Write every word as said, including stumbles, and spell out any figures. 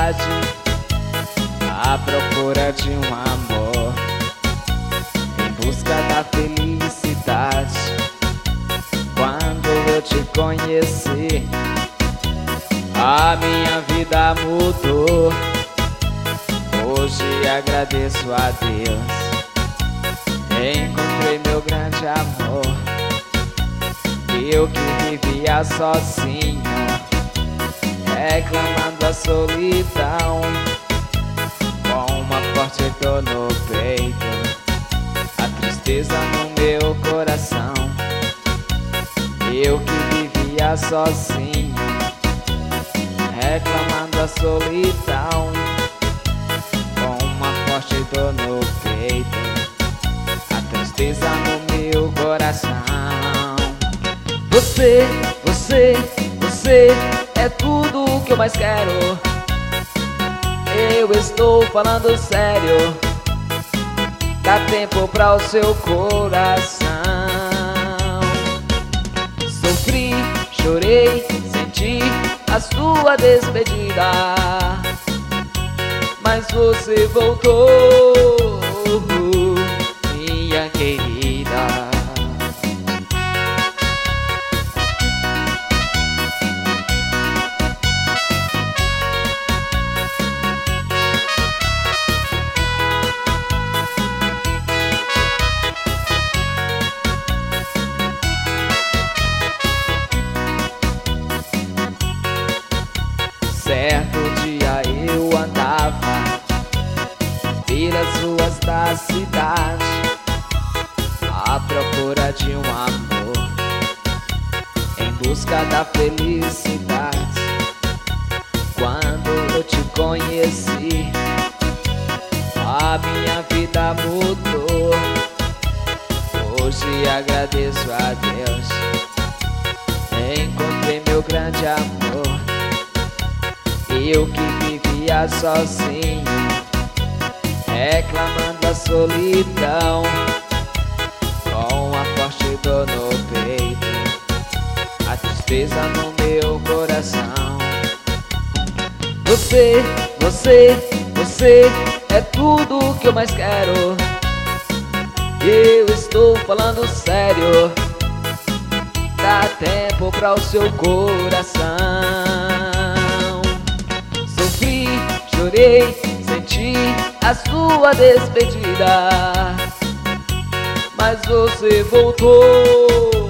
cidade à procura de um amor, em busca da felicidade. Quando eu te conheci, a minha vida mudou. Hoje agradeço a Deus, encontrei meu grande amor. Eu que vivia sozinho, reclamando a solidão, com uma forte dor no peito, a tristeza no meu coração. Eu que vivia sozinho, reclamando a solidão, com uma forte dor no peito, a tristeza no meu coração. Você, você, você é tudo o que eu mais quero. Eu estou falando sério, dá tempo pra o seu coração. Sofri, chorei, senti a sua despedida, mas você voltou, minha querida. Certo dia eu andava pelas ruas da cidade à procura de um amor, em busca da felicidade. Quando eu te conheci, a minha vida mudou. Hoje agradeço a Deus, encontrei meu grande amor. Eu que vivia sozinho, reclamando a solidão, com a forte dor no peito, a tristeza no meu coração. Você, você, você é tudo que eu mais quero. Eu estou falando sério, dá tempo pra o seu coração. Sofri, chorei, senti a sua despedida, mas você voltou,